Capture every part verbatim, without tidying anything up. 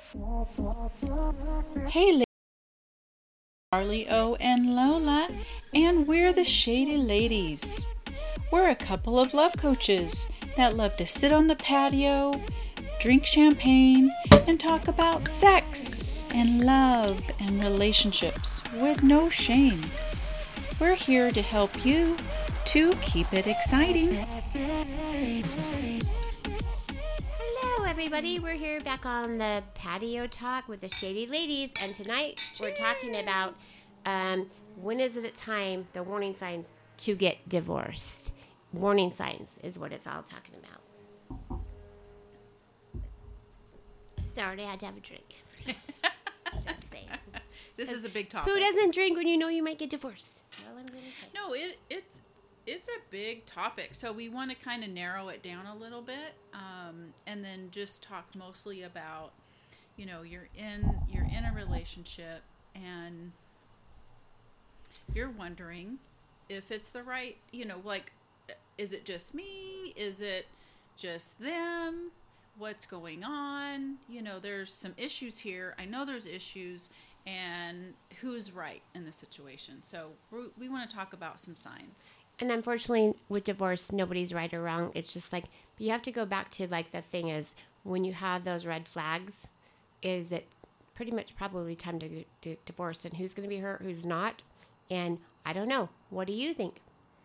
Hey, ladies, Charlie O and Lola, and we're the Shady Ladies. We're a couple of love coaches that love to sit on the patio, drink champagne, and talk about sex and love and relationships with no shame. We're here to help you to keep it exciting. Hello, everybody. We're here back on the patio talk with the Shady Ladies, and tonight we're talking about um, when is it time, the warning signs to get divorced. Warning signs is what it's all talking about. Sorry, I had to have a drink. Just saying. This is a big topic. Who doesn't drink when you know you might get divorced? That's all I'm gonna say. No, it, it's it's a big topic, so we want to kind of narrow it down a little bit, um, and then just talk mostly about, you know, you're in you're in a relationship and you're wondering if it's the right, you know, like, is it just me? Is it just them? What's going on? You know, there's some issues here. I know there's issues, and who's right in the situation. So we, we want to talk about some signs. And unfortunately, with divorce, nobody's right or wrong. It's just like, but you have to go back to, like, the thing is, when you have those red flags, is it pretty much probably time to, to divorce, and who's going to be hurt, who's not? And I don't know. What do you think?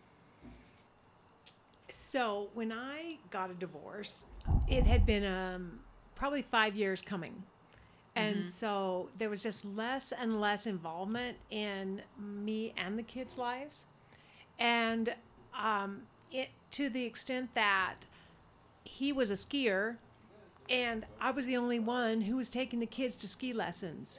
So when I got a divorce, it had been um, probably five years coming. And mm-hmm. so there was just less and less involvement in me and the kids' lives. And um, it to the extent that he was a skier and I was the only one who was taking the kids to ski lessons.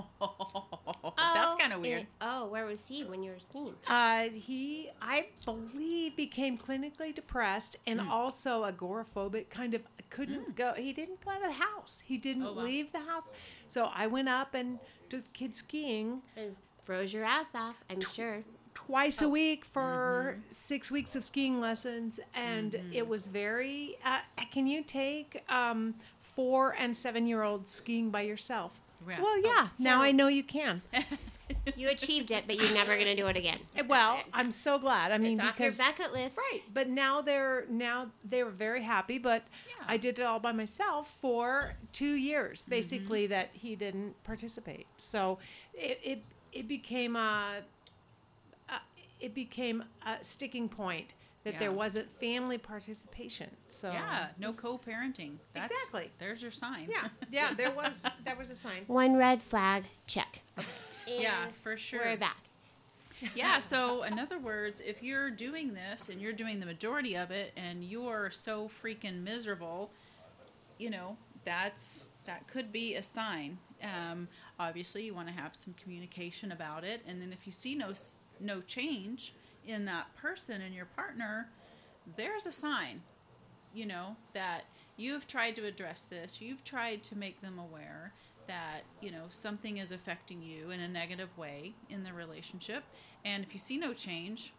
Oh, that's kind of weird. And, oh, where was he when you were skiing? Uh, he, I believe, became clinically depressed and mm. also agoraphobic, kind of couldn't mm. go. He didn't go out of the house. He didn't oh, wow. leave the house. So I went up and took the kids skiing. And froze your ass off, I'm sure. Twice oh. a week for mm-hmm. six weeks of skiing lessons. And mm-hmm. it was very, uh, can you take um, four and seven-year-olds skiing by yourself? Yeah. Well, yeah. Oh, now yeah. I know you can. You achieved it, but you're never going to do it again. Well, I'm so glad. I mean, it's because off your bucket list, right? But now they're now they were very happy. But yeah. I did it all by myself for two years, basically. Mm-hmm. That he didn't participate. So it it, it became a, a it became a sticking point. That yeah. there wasn't family participation. So yeah, no co-parenting. That's, exactly. There's your sign. Yeah, yeah. There was that was a sign. One red flag, check. Okay. Yeah, for sure. We're back. Yeah. So in other words, if you're doing this and you're doing the majority of it, and you're so freaking miserable, you know, that's that could be a sign. Um, obviously, you want to have some communication about it, and then if you see no no change in that person and your partner, there's a sign, you know, that you've tried to address this. You've tried to make them aware that, you know, something is affecting you in a negative way in the relationship. And if you see no change,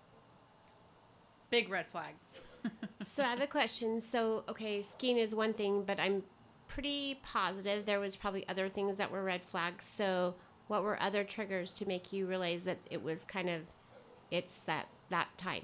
big red flag. So I have a question. So, okay, skiing is one thing, but I'm pretty positive there was probably other things that were red flags. So what were other triggers to make you realize that it was kind of, it's that, that time?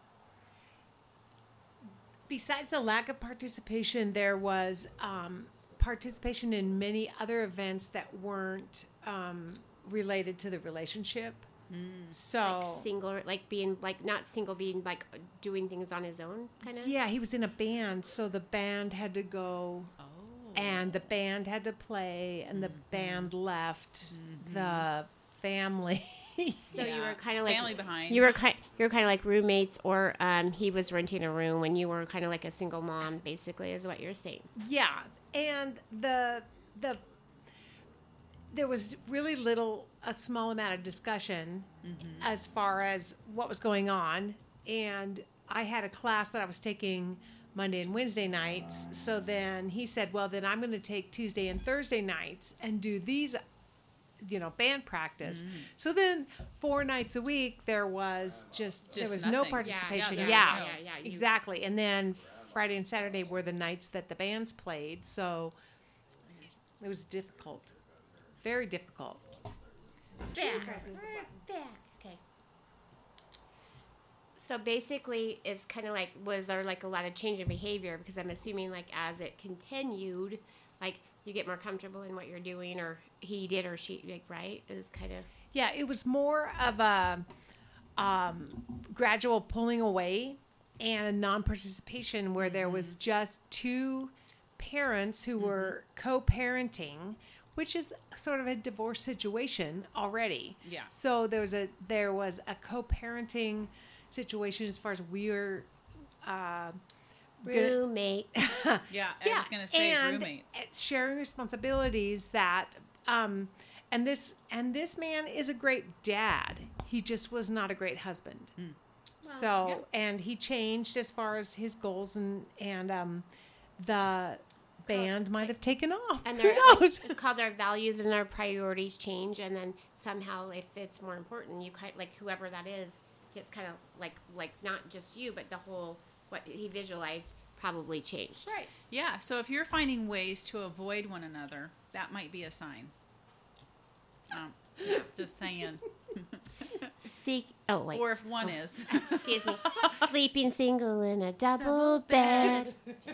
Besides the lack of participation, there was um, participation in many other events that weren't um, related to the relationship. Mm. So like single, like being like not single, being like doing things on his own, kind of. Yeah, he was in a band, so the band had to go, oh. and the band had to play, and the mm-hmm. band left mm-hmm. the family. So yeah. you were kind of like family behind. You were kind. You were kind of like roommates, or um, he was renting a room when you were kind of like a single mom, basically, is what you're saying. Yeah, and the the there was really little, a small amount of discussion mm-hmm. as far as what was going on, and I had a class that I was taking Monday and Wednesday nights. So then he said, "Well, then I'm going to take Tuesday and Thursday nights and do these." You know, band practice. Mm. So then four nights a week, there was just, just there was nothing. no participation. Yeah, yeah, yeah, yeah, yeah, yeah exactly. And then Friday and Saturday were the nights that the bands played. So It was difficult, very difficult. Back. Back. Okay. So basically, it's kind of like, was there like a lot of change in behavior? Because I'm assuming like as it continued, like you get more comfortable in what you're doing, or he did or she, like, right? It was kind of. Yeah, it was more of a um, gradual pulling away and a non-participation where there was just two parents who mm-hmm. were co-parenting, which is sort of a divorce situation already. Yeah. So there was a there was a co-parenting situation as far as we were uh, roommate. yeah, yeah, I was gonna say and roommates. Sharing responsibilities that um, and this and this man is a great dad. He just was not a great husband. Mm. Well, so yeah. and he changed as far as his goals and and um, the band might have taken off. And who knows? It's called our values and our priorities change, and then somehow if it's more important, you kind like whoever that is gets kind of like like not just you, but the whole what he visualized probably changed. Right. Yeah. So if you're finding ways to avoid one another, that might be a sign. Um, yeah, just saying. Seek. Oh wait. Or if one oh. is. Excuse me. Sleeping single in a double, double bed.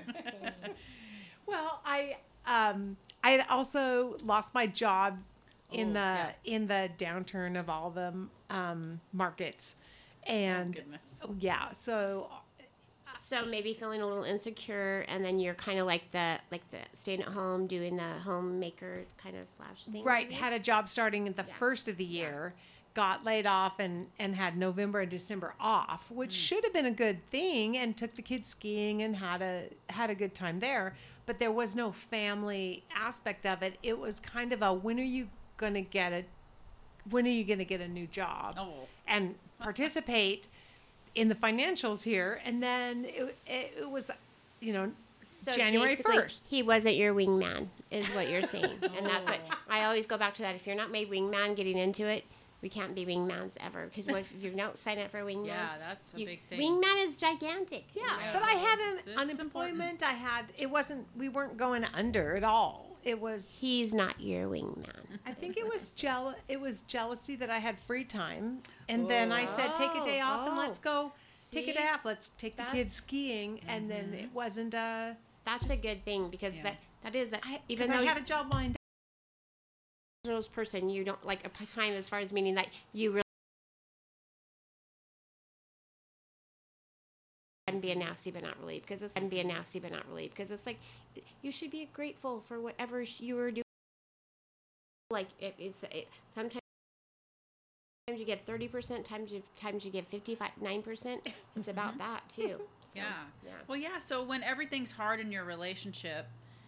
Well, I um I had also lost my job in oh, the yeah. in the downturn of all the um markets, and oh, goodness. yeah, so so maybe feeling a little insecure, and then you're kind of like the like the staying at home doing the homemaker kind of slash thing. Right, had a job starting at the yeah. first of the year. Yeah. Got laid off and, and had November and December off, which mm. should have been a good thing, and took the kids skiing and had a had a good time there. But there was no family aspect of it. It was kind of a when are you going to get a when are you going to get a new job oh. and participate in the financials here? And then it, it, it was, you know, so January first. He wasn't your wingman, is what you're saying, oh. and that's what I always go back to. That if you're not made wingman, getting into it. We can't be wingmans ever, because if you don't sign up for a wingman, yeah, that's a you, big thing. Wingman is gigantic. Yeah, yeah. but I had an it's, it's unemployment. Important. I had it wasn't. We weren't going under at all. It was. He's not your wingman. I think it was jeal. It was jealousy that I had free time, and oh. then I said, "Take a day off oh. and let's go. See? Take a day off. Let's take that's, the kids skiing." Mm-hmm. And then it wasn't a. That's just, a good thing because yeah. that that is that. I, even though I had a job lined up. Person, you don't like a time as far as meaning that you really. And being nasty but not really, because it's and being nasty but not really, because it's like you should be grateful for whatever you were doing. Like it, it's it, sometimes you give thirty percent, times you times you give fifty-five nine percent. It's about that too. So, yeah. yeah. Well, yeah. So when everything's hard in your relationship,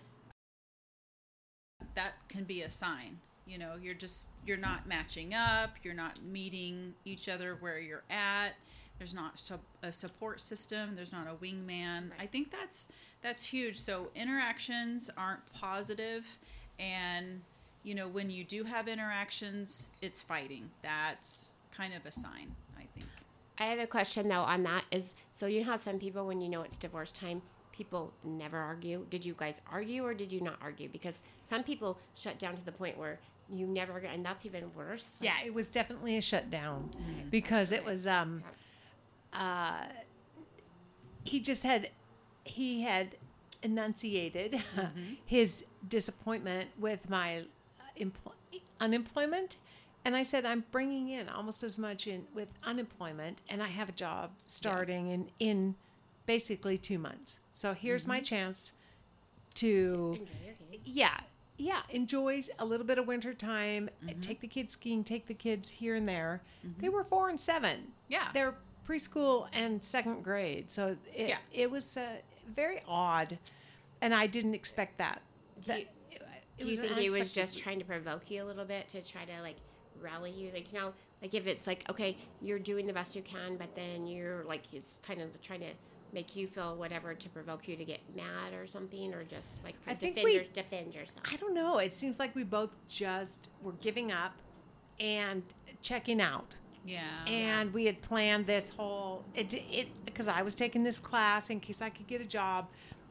that can be a sign. You know, you're just you're not matching up. You're not meeting each other where you're at. There's not a support system. There's not a wingman. Right. I think that's that's huge. So interactions aren't positive, and you know when you do have interactions, it's fighting. That's kind of a sign, I think. I have a question though on that. Is so you know how some people, when you know it's divorce time, people never argue. Did you guys argue or did you not argue? Because some people shut down to the point where you never, and that's even worse. Like, yeah, it was definitely a shutdown mm-hmm. because it was. Um, Uh, he just had, he had enunciated mm-hmm. his disappointment with my empl- unemployment. And I said, I'm bringing in almost as much in with unemployment, and I have a job starting yeah. in, in basically two months. So here's mm-hmm. my chance to, yeah, yeah, enjoy a little bit of winter time, mm-hmm. take the kids skiing, take the kids here and there. Mm-hmm. They were four and seven. Yeah. They're preschool and second grade, so it yeah. it was uh, very odd, and I didn't expect that. Do you, that, it, it do you was think he was just trying to provoke you a little bit to try to like rally you, like you know, like if it's like okay, you're doing the best you can, but then you're like he's kind of trying to make you feel whatever to provoke you to get mad or something, or just like I defend, think we, your, defend yourself? I don't know. It seems like we both just were giving up and checking out. Yeah. And we had planned this whole, it, it, because I was taking this class in case I could get a job.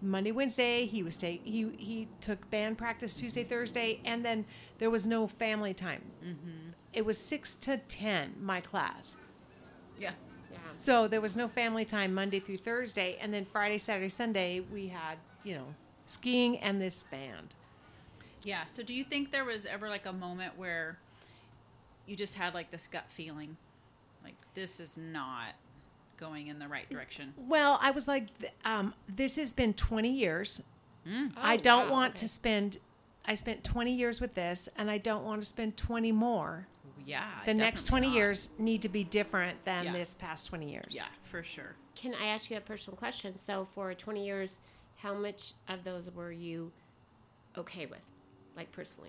Monday, Wednesday. He was take he he took band practice Tuesday, Thursday, and then there was no family time. Mm-hmm. It was six to ten, my class. Yeah. Yeah. So there was no family time Monday through Thursday, and then Friday, Saturday, Sunday we had, you know, skiing and this band. Yeah. So do you think there was ever like a moment where you just had like this gut feeling, like this is not going in the right direction? Well, I was like, th- um, this has been twenty years. Mm. I Oh, don't wow, want okay. to spend. I spent twenty years with this, and I don't want to spend twenty more. Yeah. The next twenty definitely not. years need to be different than Yeah. this past twenty years. Yeah, for sure. Can I ask you a personal question? So for twenty years, how much of those were you okay with, like personally?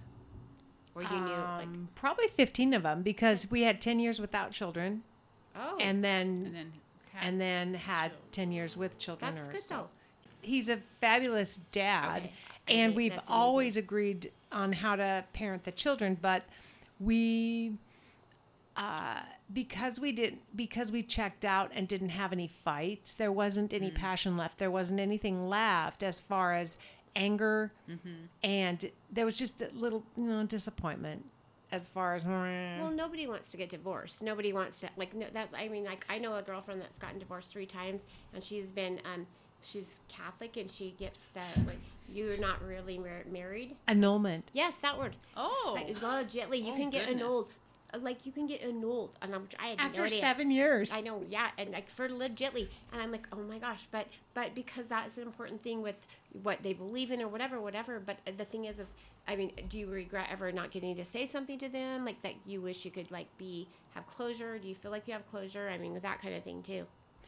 Or you knew, like, Um, probably fifteen of them because we had ten years without children, oh, and then And then had and then had children. ten years with children. that's or good so. though. He's a fabulous dad, Okay. I and think we've that's amazing. always agreed on how to parent the children. But we, uh, because we did, because we checked out and didn't have any fights, there wasn't any passion left. There wasn't anything left as far as anger, and there was just a little, you know, disappointment as far as. Well, nobody wants to get divorced. Nobody wants to, like, no, that's, I mean, like, I know a girlfriend that's gotten divorced three times, and she's been, um, she's Catholic, and she gets that, like, you're not really mar- married. Annulment. Yes, that word. Oh. Like, legitly, you Oh, can get goodness. annulled. Uh, Like, you can get annulled. And I'm, I had After no idea. seven years. I know, yeah, and like for legitly, and I'm like, oh my gosh, but but because that's an important thing with what they believe in or whatever, whatever. But the thing is, is I mean, do you regret ever not getting to say something to them, like that you wish you could like be have closure? Do you feel like you have closure? I mean, that kind of thing too.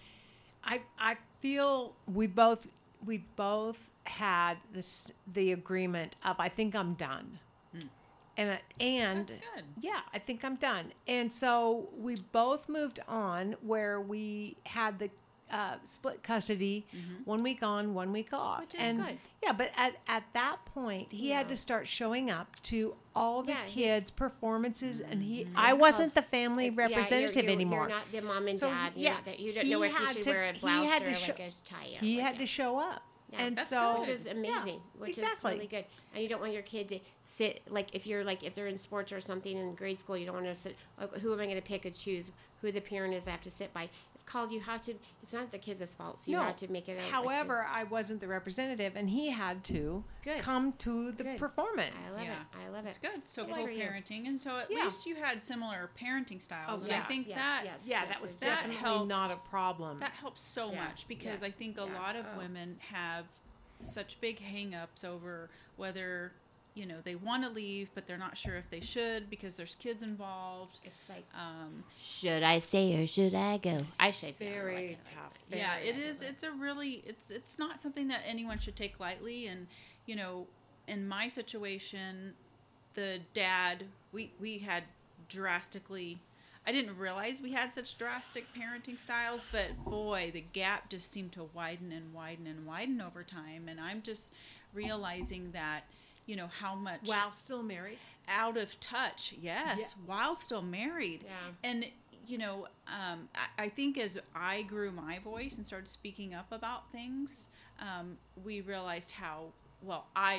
I I feel we both we both had this the agreement of I think I'm done, and and That's good. yeah, I think I'm done, and so we both moved on where we had the uh, split custody, one week on, one week off, Which is and good. yeah, but at at that point he had Yeah. to start showing up to all the Yeah, he- kids' performances, and he It's I called- wasn't the family It's- yeah, you're- representative you're- anymore. You're not the mom and So, dad. You're yeah, not that. You don't he know if you had should to- wear a he blouse had or to like show- a tie. Or He like had a- to show up, Yeah, and that's so which is amazing, which exactly. is really good. And you don't want your kid to sit like if you're like if they're in sports or something in grade school, you don't want to sit. Like, who am I going to pick and choose? Who the parent is I have to sit by? It's called you have to. It's not the kid's fault, so you No. have to make it. Out However, I wasn't the representative, and he had to Good. come to the Good. performance. I love Yeah. it. I love it. It's good. So Good for you. co-parenting, and so at Yeah. least you had similar parenting styles, Oh, and I yes, think yes, that yes, Yeah, yes, that was it's that definitely helps. not a problem. that helps so Yeah. much because I Yes. think a Yeah. lot of Oh. women have such big hang-ups over whether you know they want to leave but they're not sure if they should because there's kids involved. It's like, Um, should I stay or should I go? I should. very like tough. yeah, very it is. It's a really it's it's not something that anyone should take lightly. And you know, in my situation, the dad we we had drastically. I didn't realize we had such drastic parenting styles, but boy, the gap just seemed to widen and widen and widen over time. And I'm just realizing that, you know, how much While still married. out of touch, yes, while still married. Yeah. And, you know, um, I, I think as I grew my voice and started speaking up about things, um, we realized how, well, I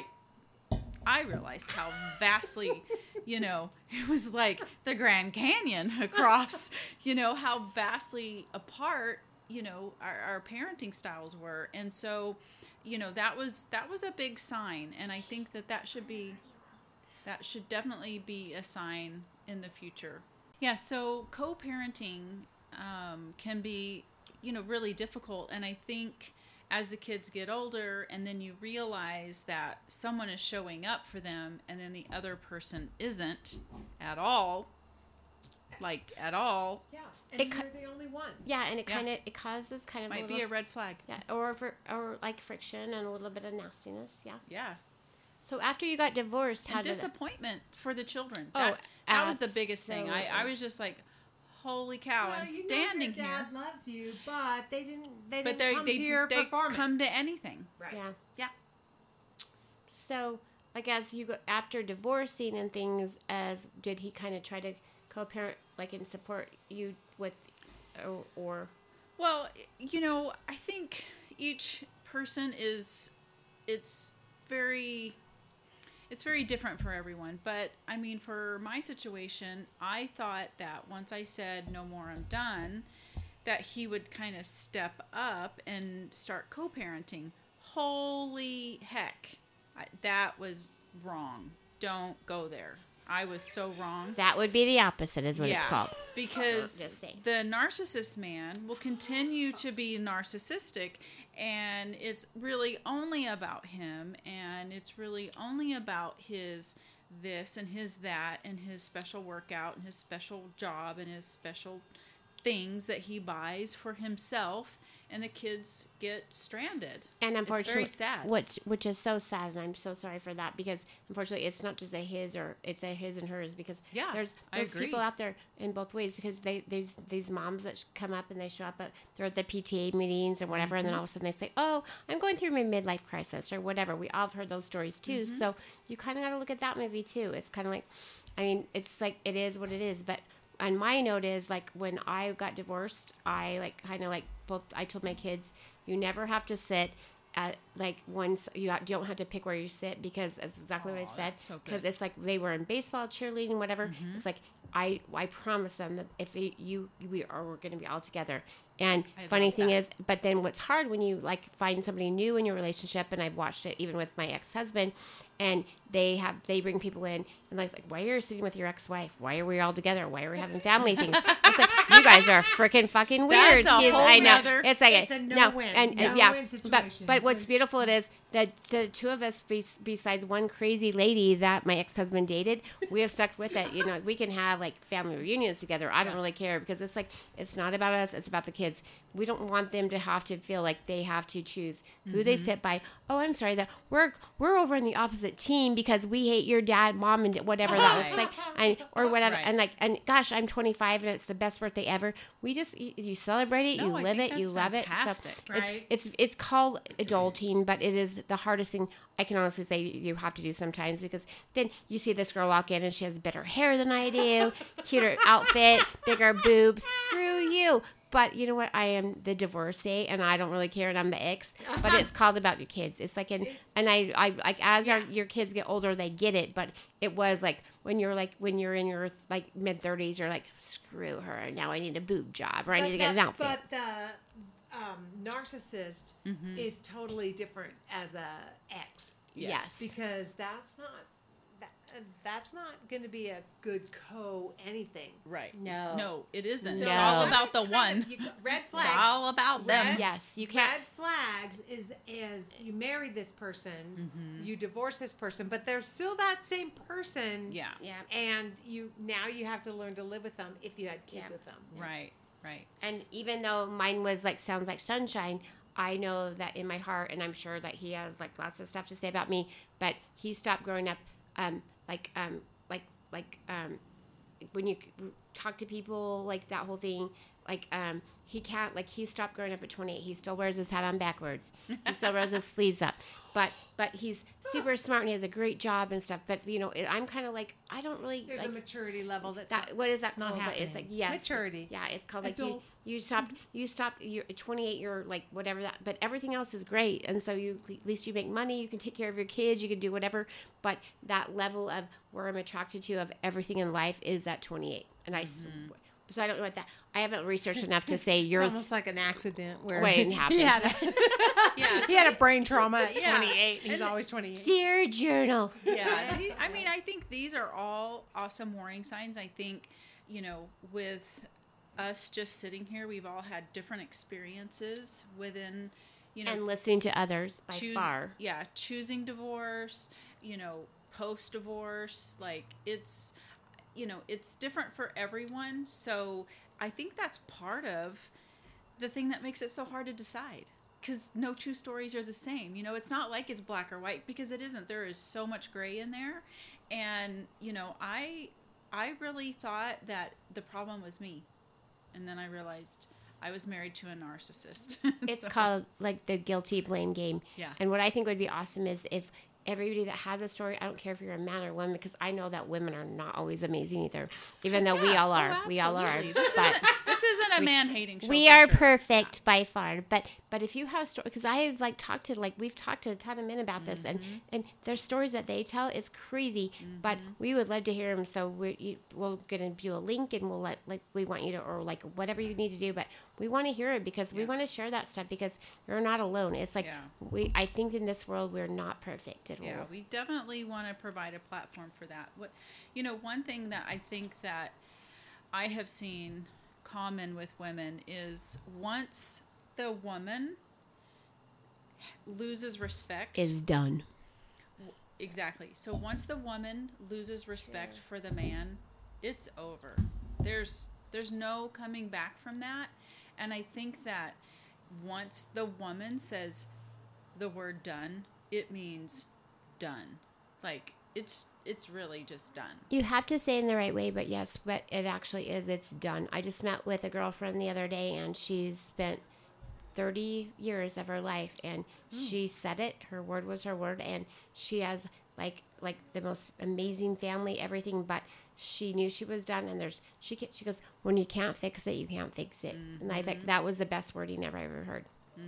I realized how vastly, you know, it was like the Grand Canyon across, you know, how vastly apart, you know, our, our parenting styles were. And so, you know, that was, that was a big sign. And I think that that should be, that should definitely be a sign in the future. Yeah. So co-parenting, um, can be, you know, really difficult. And I think, as the kids get older and then you realize that someone is showing up for them and then the other person isn't at all, like at all, Yeah, and It you're ca- the only one. Yeah, and it Yeah. kind of it causes kind of might a be little a red flag. yeah, or for, or like friction and a little bit of nastiness. Yeah. Yeah. So after you got divorced, how And did it? disappointment for the children. Oh, That, that was the biggest thing. I, I absolutely. was just like, holy cow, Well, I'm you know standing your dad here. loves you, but they didn't. They But didn't they, come they, to your they performance. come to anything. right. Yeah. Yeah. So, like, as you go after divorcing and things, as did he kind of try to co-parent, like, and support you with, or, or Well, you know, I think each person is, it's very, it's very different for everyone. But I mean, for my situation, I thought that once I said no more, I'm done, that he would kind of step up and start co-parenting. Holy heck. I, that was wrong. Don't go there. I was so wrong. That would be the opposite is what Yeah, it's called. Because Just saying. the narcissist man will continue to be narcissistic, and it's really only about him, and it's really only about his this and his that and his special workout and his special job and his special things that he buys for himself, and the kids get stranded. And unfortunately, it's very sad. Which which is so sad, and I'm so sorry for that, because unfortunately, it's not just a his or it's a his and hers, because Yeah, there's I there's agree. people out there in both ways, because they these these moms that come up and they show up at they're at the P T A meetings or whatever, Mm-hmm. and then all of a sudden they say, "Oh, I'm going through my midlife crisis" or whatever. We all have heard those stories too, Mm-hmm. so you kind of got to look at that movie too. It's kind of like, I mean, it's like it is what it is, but. And my note is, like, when I got divorced, I, like, kind of, like, both, I told my kids, you never have to sit at, like, once, you ha- don't have to pick where you sit, because that's exactly what I Aw, said. that's so Because good. it's like, they were in baseball, cheerleading, whatever. Mm-hmm. It's like, I I promise them that if it, you, we are, we're going to be all together. And I funny love thing that. is, but then what's hard when you, like, find somebody new in your relationship, and I've watched it even with my ex-husband, and they have, they bring people in, and like, like, why are you sitting with your ex-wife? Why are we all together? Why are we having family things? It's like, you guys are freaking fucking weird. That's a You- whole I know. nother- It's like, It's a no, no-win. and, and No-win yeah, but, situation. but what's There's- beautiful it is that the two of us, be, besides one crazy lady that my ex-husband dated, we have stuck with it. You know, we can have like family reunions together. I don't really care, because it's like, it's not about us. It's about the kids. We don't want them to have to feel like they have to choose who they sit by. Oh, I'm sorry that we're we're over in the opposite team because we hate your dad, mom, and whatever that looks Right. like, and or whatever. Right. And like, and gosh, I'm twenty-five and it's the best birthday ever. We just you, you celebrate it, No, you I live think it, you that's love fantastic. it. So Right. it's, it's it's called adulting, but it is the hardest thing I can honestly say you have to do sometimes, because then you see this girl walk in and she has better hair than I do, cuter outfit, bigger boobs. Screw you. But you know what? I am the divorcee, and I don't really care, and I'm the ex. But it's called about your kids. It's like, an, and I, I like as our, your kids get older, they get it. But it was like when you're like when you're in your like mid thirties, you're like, screw her. Now I need a boob job, or I need to get an the- outfit. But the um, narcissist Mm-hmm. is totally different as a ex, Yes. because that's not that, uh, that's not going to be a good co anything. Right. No. No, it isn't. No. It's all Kind about the Kind one. of- you got red It's flags. all about them. Red- Yes, you can't. Red flags is is you marry this person, Mm-hmm. you divorce this person, but they're still that same person. Yeah. Yeah. And you now you have to learn to live with them if you had kids Yeah. with them. Right. Right. And even though mine was like sounds like sunshine, I know that in my heart, and I'm sure that he has like lots of stuff to say about me. But he stopped growing up, um, like um, like like um, when you talk to people, like that whole thing. Like um, he can't like he stopped growing up at twenty-eight. He still wears his hat on backwards. He still wears his sleeves up. But but he's super smart and he has a great job and stuff. But you know, it, I'm kind of like I don't really There's like a maturity level that's that. not, What is that it's not called? happening. It's like yes, Maturity. Yeah, it's called like you Adult. you stopped you stopped. You're twenty-eight. You're like whatever that. But everything else is great, and so you at least you make money. You can take care of your kids. You can do whatever. But that level of where I'm attracted to of everything in life is that twenty-eight, and I. s So I don't know what that. I haven't researched enough to say It's you're. almost like an accident where Waiting to happen. he had a, Yeah, he had a brain trauma at Yeah. twenty-eight. He's And- always twenty-eight. Dear journal. Yeah. the- I mean, I think these are all awesome warning signs. I think, you know, with us just sitting here, we've all had different experiences within, you know, And listening to others by choose- far. Yeah, choosing divorce, you know, post divorce, like it's, you know, it's different for everyone. So I think that's part of the thing that makes it so hard to decide, because no two stories are the same. You know, it's not like it's black or white, because it isn't. There is so much gray in there. And, you know, I I really thought that the problem was me. And then I realized I was married to a narcissist. It's So- called like the guilty blame game. Yeah. And what I think would be awesome is if everybody that has a story, I don't care if you're a man or woman, because I know that women are not always amazing either, even though we Yeah. all are. Oh, we all are. absolutely. This But isn't, this isn't a man-hating show. we for are sure. perfect by far. But but if you have stories, because I have like talked to like we've talked to a ton of men about this, and Mm-hmm. and their stories that they tell is crazy. But we would love to hear them. So we're you, we're gonna do a link, and we'll let like we want you to, or like whatever you need to do. But we want to hear it because we Yeah. want to share that stuff, because you're not alone. It's like Yeah. we I think in this world we're not perfect at Yeah, all. we definitely want to provide a platform for that. What, you know, one thing that I think that I have seen common with women is once the woman loses respect, Is done. exactly. So once the woman loses respect for the man, it's over. There's there's no coming back from that. And I think that once the woman says the word done, it means done. Like it's it's really just done. You have to say it in the right way, but yes, but it actually is. It's done. I just met with a girlfriend the other day, and she's spent thirty years of her life, and she said it. Her word was her word, and she has like like the most amazing family, everything. But she knew she was done, and there's she ca- she goes, when you can't fix it, you can't fix it, and I think that was the best wording ever I ever heard.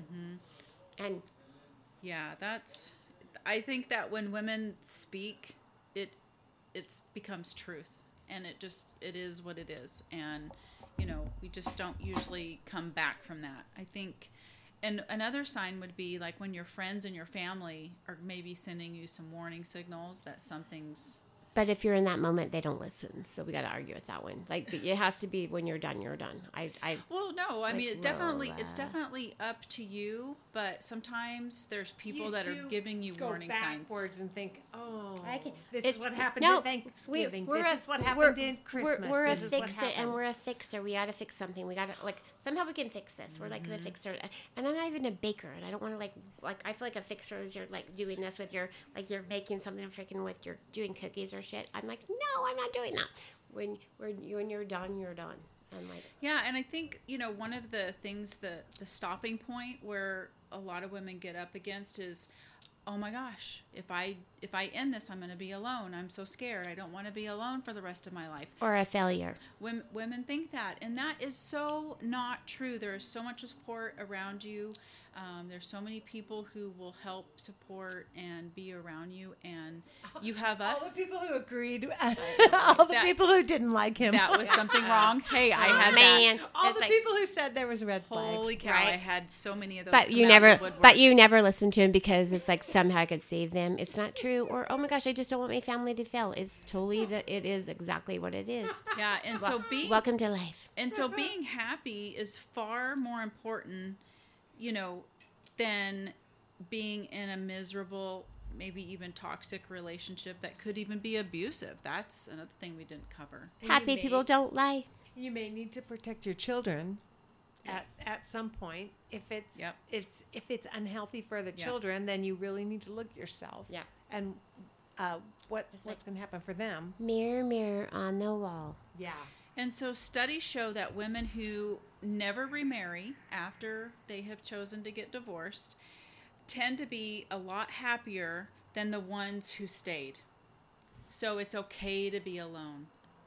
Mm-hmm. And Yeah, that's I think that when women speak, it it's becomes truth, and it just it is what it is, and you know, we just don't usually come back from that. I think and another sign would be like when your friends and your family are maybe sending you some warning signals that something's But if you're in that moment, they don't listen. So we got to argue with that one. Like it has to be when you're done, you're done. I, I well, no, I Like, mean it's definitely roll it's that. definitely up to you, but sometimes there's people You that are do giving you go warning signs. backwards and think, oh, I can- this it- is what happened no, at Thanksgiving. we're this a- is what we're- happened in we're- Christmas. We're, this a is what fixer, happened. and we're a fixer. We got to fix something. We got to like somehow we can fix this. We're like Mm-hmm. the fixer, and I'm not even a baker, and I don't want to like like I feel like a fixer is you're like doing this with your like you're making something freaking with your doing cookies or shit. I'm like, no, I'm not doing that. When when you when you're done, you're done. I'm like, Yeah, and I think, you know, one of the things that the stopping point where a lot of women get up against is, oh my gosh, if I if I end this, I'm going to be alone. I'm so scared. I don't want to be alone for the rest of my life. or a failure. Women, women think that, and that is so not true. There is so much support around you. Um, there's so many people who will help support and be around you, and you have all us. the people who agreed, all the That- people who didn't like him. That was something wrong. Hey, I Oh, had man. that. all It's the like- people who said there was red flags. Holy cow! right? I had so many of those. But come you out never, of the woodwork. but you never listen to him because it's like somehow I could save them. It's not true. Or oh my gosh, I just don't want my family to fail. It's totally that. It is exactly what it is. Yeah, and so being Welcome to life. and so being happy is far more important, you know, than being in a miserable, maybe even toxic relationship that could even be abusive. That's another thing we didn't cover. And you Happy may- people don't lie. You may need to protect your children Yes. at, at some point. If it's Yep. it's if it's unhealthy for the Yeah. children, then you really need to look at yourself. Yeah. And uh, what It's what's like- going to happen for them? Mirror, mirror on the wall. Yeah. And so studies show that women who never remarry after they have chosen to get divorced tend to be a lot happier than the ones who stayed. So it's okay to be alone.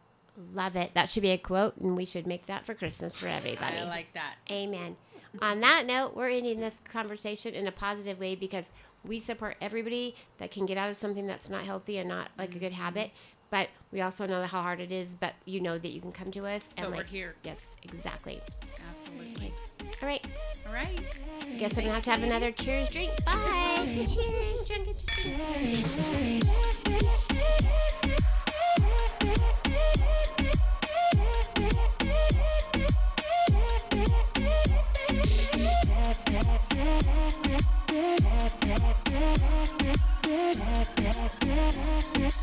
Love it. That should be a quote, and we should make that for Christmas for everybody. I like that. Amen. On that note, we're ending this conversation in a positive way because we support everybody that can get out of something that's not healthy and not like a good habit. But we also know how hard it is. But you know that you can come to us and But we're like here. Yes, exactly. Absolutely. All right. All right. Guess I'm gonna have to have another cheers drink. Bye. Cheers. Drink it. Thank you.